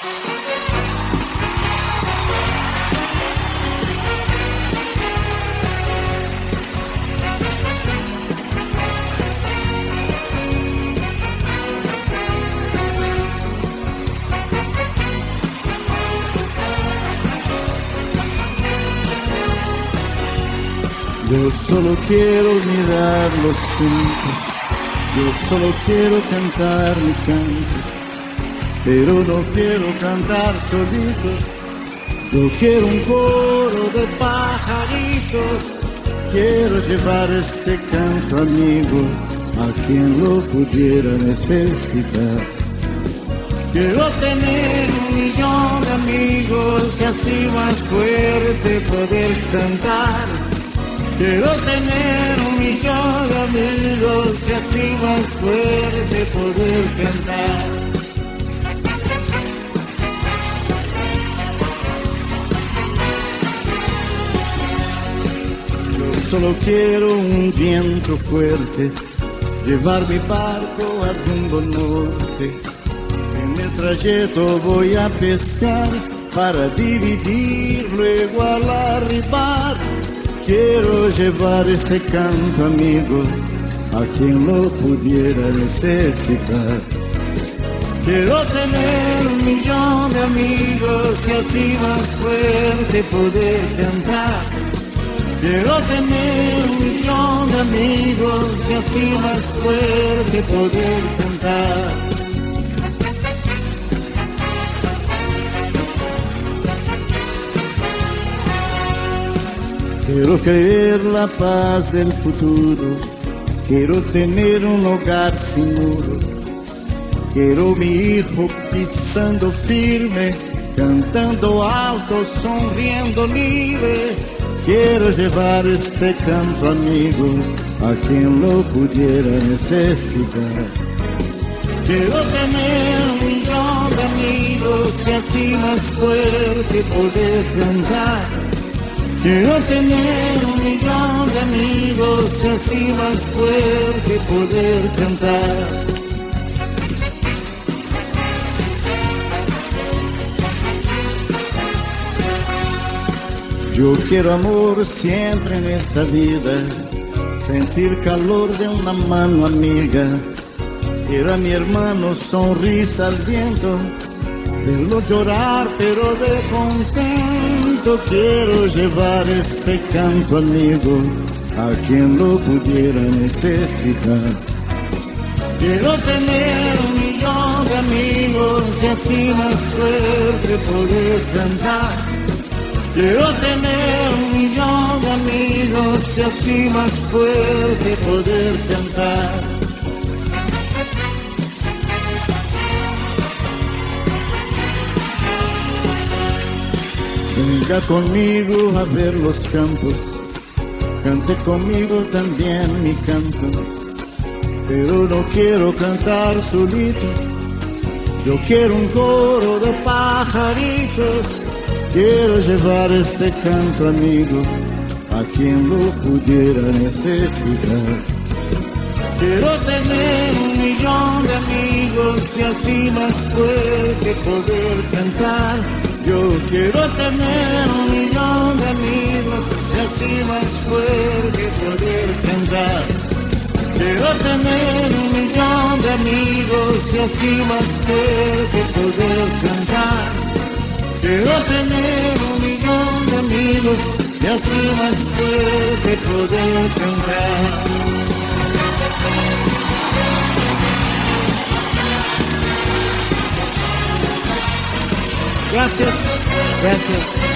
Yo solo quiero olvidar los tiempos, yo solo quiero cantar mi canto, pero no quiero cantar solito. Yo quiero un coro de pajaritos, quiero llevar este canto amigo a quien lo pudiera necesitar. Quiero tener 1.000.000 de amigos y así más fuerte poder cantar. Quiero tener 1.000.000 de amigos y así más fuerte poder cantar. Yo solo quiero un viento fuerte, llevar mi barco al rumbo norte. En el trayecto voy a pescar para dividir, luego al arribar. Quiero llevar este canto amigo a quien lo pudiera necesitar. Quiero tener 1.000.000 de amigos y así más fuerte poder cantar. Quiero tener 1.000.000 de amigos y así más fuerte poder cantar. Quiero creer la paz del futuro, quiero tener un hogar sin muro. Quiero mi hijo pisando firme, cantando alto, sonriendo libre. Quiero llevar este canto amigo a quien lo pudiera necesitar. Quiero tener 1.000.000 de amigos y así más fuerte poder cantar. Quiero tener 1.000.000 de amigos y así más fuerte poder cantar. Yo quiero amor siempre en esta vida, sentir calor de una mano amiga. Quiero a mi hermano sonrisa al viento, verlo llorar pero de contento. Quiero llevar este canto amigo a quien lo pudiera necesitar. Quiero tener 1.000.000 de amigos y así más fuerte poder cantar. Quiero tener 1.000.000 de amigos y así más fuerte poder cantar. Venga conmigo a ver los campos, cante conmigo también mi canto, pero no quiero cantar solito. Yo quiero un coro de pajaritos, quiero llevar este canto amigo a quien lo pudiera necesitar. Quiero tener 1.000.000 de amigos y así más fuerte poder cantar. Yo quiero tener 1.000.000 de amigos y así más fuerte poder cantar. Quiero tener 1.000.000 de amigos y así más fuerte poder cantar. Quiero tener 1.000.000 de amigos y así más fuerte poder cantar. Gracias, gracias.